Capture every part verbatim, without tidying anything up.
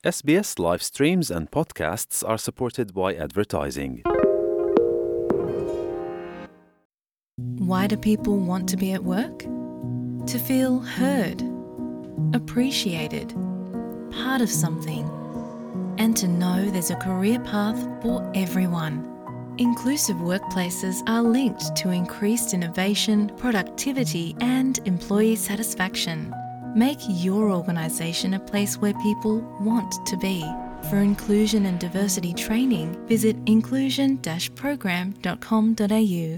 S B S live streams and podcasts are supported by advertising. Why do people want to be at work? To feel heard, appreciated, part of something, and to know there's a career path for everyone. Inclusive workplaces are linked to increased innovation, productivity, and employee satisfaction. Make your organisation a place where people want to be. For inclusion and diversity training, visit inclusion dash program dot com dot a u.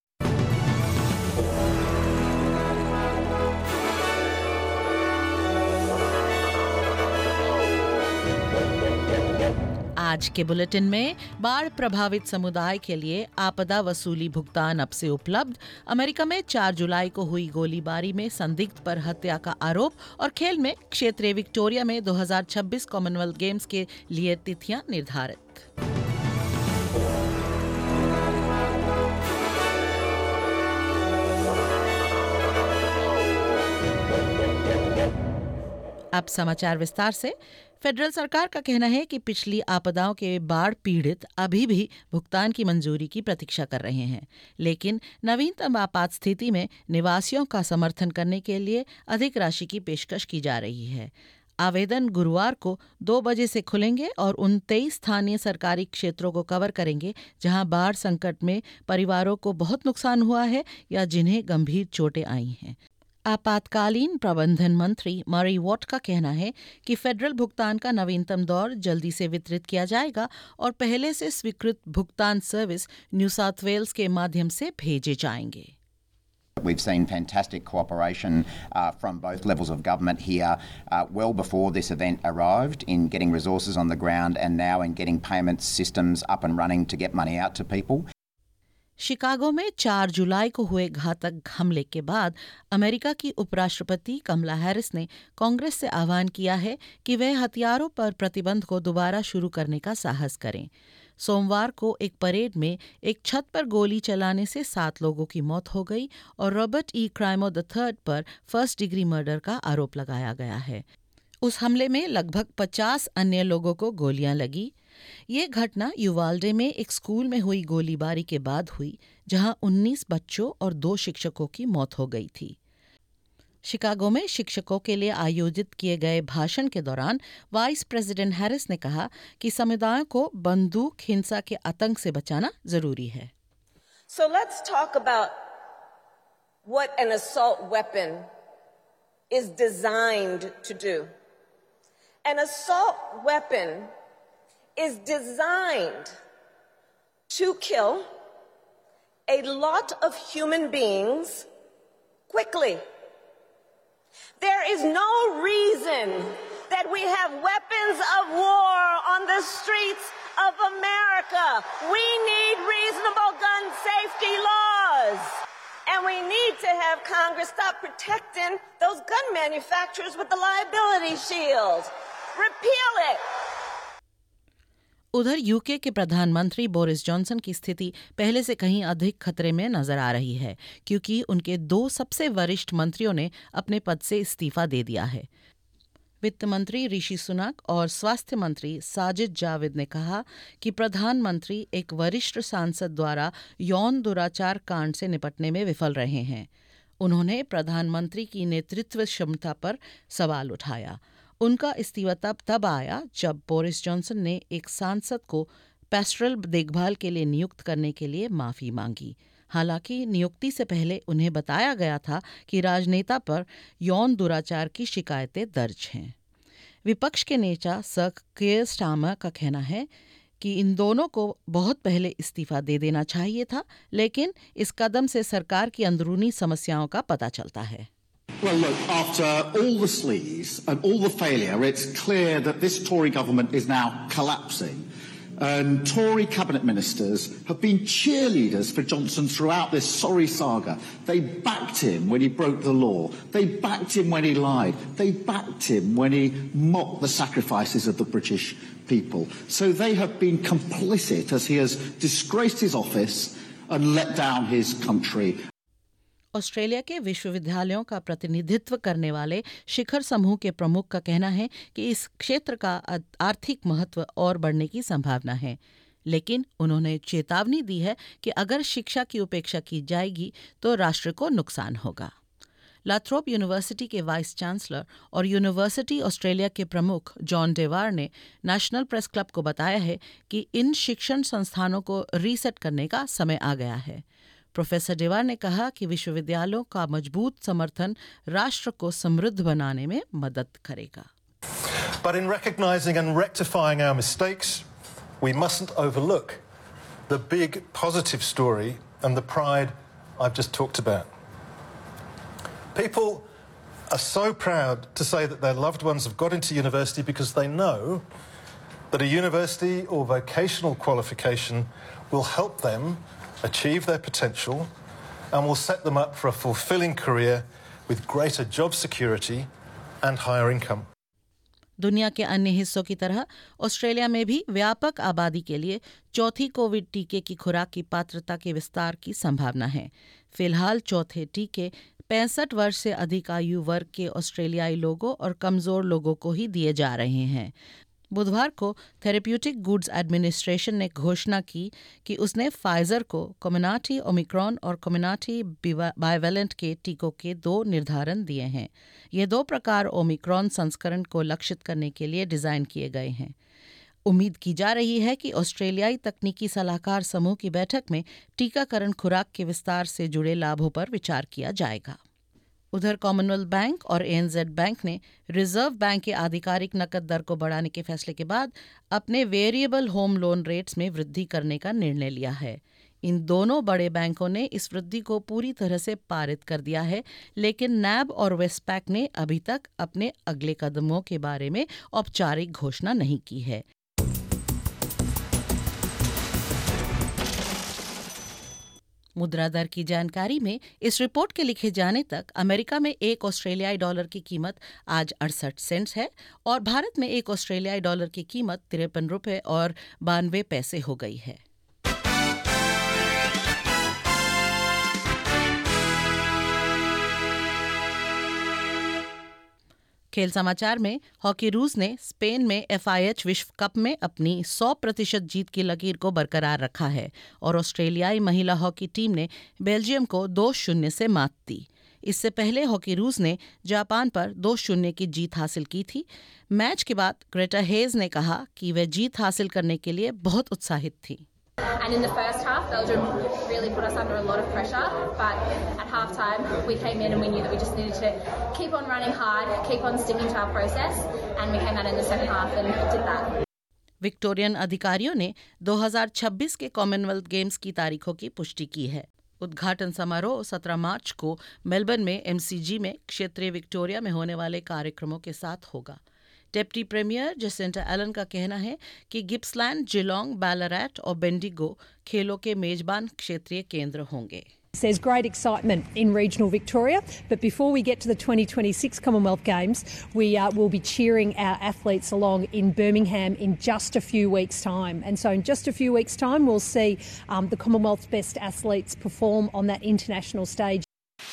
आज के bulletin में बाढ़ प्रभावित समुदाय के लिए आपदा वसूली भुगतान अब से उपलब्ध, अमेरिका में चार जुलाई को हुई गोलीबारी में संदिग्ध पर हत्या का आरोप और खेल में क्षेत्रीय विक्टोरिया में दो हज़ार छब्बीस कॉमनवेल्थ गेम्स के लिए तिथियां निर्धारित। अब समाचार विस्तार से। फेडरल सरकार का कहना है कि पिछली आपदाओं के बाढ़ पीड़ित अभी भी भुगतान की मंजूरी की प्रतीक्षा कर रहे हैं, लेकिन नवीनतम आपात स्थिति में निवासियों का समर्थन करने के लिए अधिक राशि की पेशकश की जा रही है। आवेदन गुरुवार को दो बजे से खुलेंगे और उन तेईस स्थानीय सरकारी क्षेत्रों को कवर करेंगे जहां बाढ़ संकट में परिवारों को बहुत नुकसान हुआ है या जिन्हें गंभीर चोटें आई हैं। आपातकालीन प्रबंधन मंत्री मरी वॉट का कहना है कि फेडरल भुगतान का नवीनतम दौर जल्दी से वितरित किया जाएगा और पहले से स्वीकृत भुगतान सर्विस न्यू साउथ वेल्स के माध्यम से भेजे जाएंगे। We've seen fantastic cooperation uh, from both levels of government here uh, well before this event arrived in getting resources on the ground and now in getting payment systems up and running to get money out to people. Chicago में चार जुलाई को हुए घातक हमले के बाद America की उपराष्ट्रपति कमला हैरिस ने कांग्रेस से आह्वान किया है कि वह हथियारों पर प्रतिबंध को दोबारा शुरू करने का साहस करें। सोमवार को एक परेड में एक छत पर गोली चलाने से सात लोगों की मौत हो गई और Robert E Crimo the third पर फर्स्ट डिग्री मर्डर का आरोप लगाया गया है। उस हमले में लगभग पचास अन्य लोगों को गोलियां लगी। ये घटना युवाल्डे में एक स्कूल में हुई गोलीबारी के बाद हुई, जहां उन्नीस बच्चों और दो शिक्षकों की मौत हो गई थी। शिकागो में शिक्षकों के लिए आयोजित किए गए भाषण के दौरान वाइस प्रेसिडेंट हैरिस ने कहा कि समुदायों को बंदूक हिंसा के आतंक से बचाना जरूरी है। So let's talk about what an assault weapon is designed to do. An assault weapon is designed to kill a lot of human beings quickly. There is no reason that we have weapons of war on the streets of America. We need reasonable gun safety laws. And we need to have Congress stop protecting those gun manufacturers with the liability shield. Repeal it. उधर UK के प्रधानमंत्री Boris Johnson की स्थिति पहले से कहीं अधिक खतरे में नजर आ रही है, क्योंकि उनके दो सबसे वरिष्ठ मंत्रियों ने अपने पद से इस्तीफा दे दिया है। वित्त मंत्री ऋषि सुनक और स्वास्थ्य मंत्री साजिद जाविद ने कहा कि प्रधानमंत्री एक वरिष्ठ सांसद द्वारा यौन दुराचार कांड से निपटने में विफल रहे हैं। उन्होंने प्रधानमंत्री की नेतृत्व क्षमता पर सवाल उठाया। उनका इस्तीफा तब तब आया जब बोरिस जॉनसन ने एक सांसद को पेस्टरल देखभाल के लिए नियुक्त करने के लिए माफी मांगी। हालांकि नियुक्ति से पहले उन्हें बताया गया था कि राजनेता पर यौन दुराचार की शिकायतें दर्ज हैं। विपक्ष के नेता सर कीयर स्टारमर का कहना है कि इन दोनों को बहुत पहले इस्तीफा दे देना चाहिए था, लेकिन इस कदम से सरकार की अंदरूनी समस्याओं का पता चलता है। Well, look, after all the sleaze and all the failure, it's clear that this Tory government is now collapsing. And Tory cabinet ministers have been cheerleaders for Johnson throughout this sorry saga. They backed him when he broke the law. They backed him when he lied. They backed him when he mocked the sacrifices of the British people. So they have been complicit as he has disgraced his office and let down his country. Australia के विश्वविद्यालयों का प्रतिनिधित्व करने वाले शिखर समूह के प्रमुख का कहना है कि इस क्षेत्र का आर्थिक महत्व और बढ़ने की संभावना है, लेकिन उन्होंने चेतावनी दी है कि अगर शिक्षा की उपेक्षा की जाएगी तो राष्ट्र को नुकसान होगा। लाथ्रोप यूनिवर्सिटी के वाइस चांसलर और यूनिवर्सिटी ऑस्ट्रेलिया के प्रमुख जॉन डेवार ने नेशनल प्रेस क्लब को बताया है कि इन शिक्षण संस्थानों को रीसेट करने का समय आ गया है। प्रोफेसर डेवार ने कहा कि विश्वविद्यालयों का मजबूत समर्थन राष्ट्र को समृद्ध बनाने में मदद करेगा। But in recognizing and rectifying our mistakes, we mustn't overlook the big positive story and the pride I've just talked about. People are so proud to say that their loved ones have got into university because they know that a university or vocational qualification will help them achieve their potential and will set them up for a fulfilling career with greater job security and higher income. दुनिया के अन्य हिस्सों की तरह Australia में भी व्यापक आबादी के लिए चौथी कोविड टीके की खुराक की पात्रता के विस्तार की संभावना है। फिलहाल चौथे टीके पैंसठ वर्ष से अधिक आयु वर्ग के ऑस्ट्रेलियाई लोगों और कमजोर लोगों को ही दिए जा रहे हैं। बुधवार को थेरेप्यूटिक गुड्स एडमिनिस्ट्रेशन ने घोषणा की कि उसने फाइजर को कम्युनिटी ओमिक्रॉन और कम्युनिटी बाइवेलेंट के टीकों के दो निर्धारण दिए हैं। ये दो प्रकार ओमिक्रॉन संस्करण को लक्षित करने के लिए डिज़ाइन किए गए हैं। उम्मीद की जा रही है कि ऑस्ट्रेलियाई तकनीकी सलाहकार समूह की बैठक में टीकाकरण खुराक के विस्तार से जुड़े लाभों पर विचार किया जाएगा। उधर कॉमनवेल्थ बैंक और एएनजेड बैंक ने रिजर्व बैंक के आधिकारिक नकद दर को बढ़ाने के फैसले के बाद अपने वेरिएबल होम लोन रेट्स में वृद्धि करने का निर्णय लिया है। इन दोनों बड़े बैंकों ने इस वृद्धि को पूरी तरह से पारित कर दिया है, लेकिन नैब और वेस्टपैक ने अभी तक अपने अगले कदमों के बारे में औपचारिक घोषणा नहीं की है। मुद्रा दर की जानकारी में इस रिपोर्ट के लिखे जाने तक अमेरिका में एक ऑस्ट्रेलियाई डॉलर की कीमत आज अड़सठ सेंट्स है और भारत में एक ऑस्ट्रेलियाई डॉलर की कीमत तिरपन रुपये और बानवे पैसे हो गई है। खेल समाचार में हॉकी रूस ने स्पेन में एफआईएच विश्व कप में अपनी सौ प्रतिशत जीत की लकीर को बरकरार रखा है और ऑस्ट्रेलियाई महिला हॉकी टीम ने बेल्जियम को दो शून्य से मात दी। इससे पहले हॉकी रूस ने जापान पर दो शून्य की जीत हासिल की थी। मैच के बाद ग्रेटा हेज ने कहा कि वे जीत हासिल करने के लिए बहुत उत्साहित थी। And in the first half, Belgium really put us under a lot of pressure, but at halftime we came in and we knew that we just needed to keep on running hard, keep on sticking to our process, and we came out in the second half and did that. Victorian अधिकारियों ने दो हज़ार छब्बीस के Commonwealth games की तारीखों की पुष्टि की है। उद्घाटन समारोह सत्रह मार्च को मेलबर्न में एमसीजी में क्षेत्रीय विक्टोरिया में होने वाले कार्यक्रमों के साथ होगा। डेप्टी प्रीमियर जेसिंटा एलन का कहना है कि गिप्सलैंड, जिलोंग, बैलरैट और बेंडिगो खेलों के मेजबान क्षेत्रीय केंद्र होंगे। There's great excitement in regional Victoria, but before we get to the twenty twenty-six Commonwealth Games, we uh, will be cheering our athletes along in Birmingham in just a few weeks' time. And so in just a few weeks' time, we'll see um, the Commonwealth's best athletes perform on that international stage.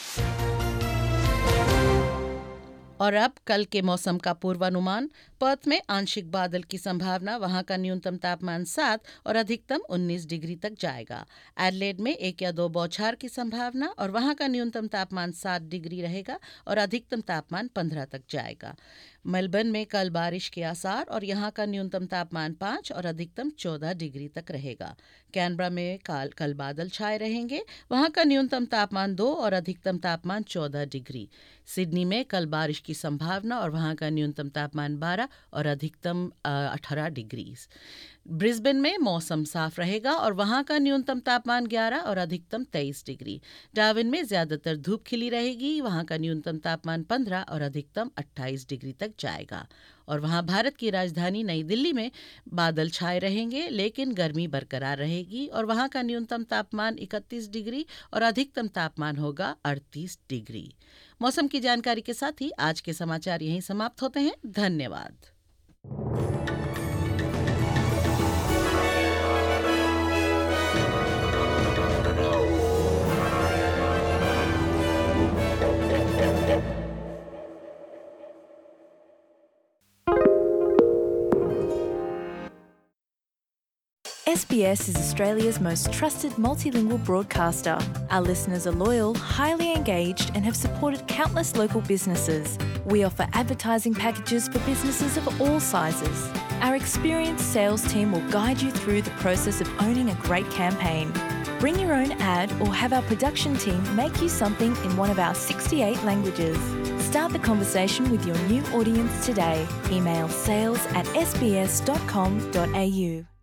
और अब कल के मौसम का पूर्वानुमान। Perth में आंशिक बादल की संभावना, वहां का न्यूनतम तापमान सात और अधिकतम उन्नीस डिग्री तक जाएगा। एडलेड में एक या दो बौछार की संभावना और वहां का न्यूनतम तापमान सात डिग्री रहेगा और अधिकतम तापमान पंद्रह तक जाएगा। मेलबर्न में कल बारिश के आसार और यहां का न्यूनतम तापमान पाँच और अधिकतम चौदह डिग्री तक रहेगा। कैनबरा में कल कल बादल छाए रहेंगे, वहां का न्यूनतम तापमान दो और अधिकतम तापमान चौदह डिग्री। सिडनी में कल बारिश की संभावना और वहां का न्यूनतम तापमान बारह और अधिकतम अठारह डिग्री। ब्रिस्बेन में मौसम साफ रहेगा और वहां का न्यूनतम तापमान ग्यारह और अधिकतम तेईस डिग्री। डार्विन में ज्यादातर धूप खिली रहेगी, वहां का न्यूनतम तापमान पंद्रह और अधिकतम अट्ठाईस डिग्री तक जाएगा। और वहां भारत की राजधानी नई दिल्ली में बादल छाए रहेंगे, लेकिन गर्मी बरकरार रहेगी और वहां का न्यूनतम तापमान इकतीस डिग्री और अधिकतम तापमान होगा अड़तीस डिग्री। मौसम की जानकारी के साथ ही आज के समाचार यहीं समाप्त होते हैं। धन्यवाद। S B S is Australia's most trusted multilingual broadcaster. Our listeners are loyal, highly engaged, and have supported countless local businesses. We offer advertising packages for businesses of all sizes. Our experienced sales team will guide you through the process of owning a great campaign. Bring your own ad or have our production team make you something in one of our sixty-eight languages. Start the conversation with your new audience today. Email sales at s b s dot com dot a u.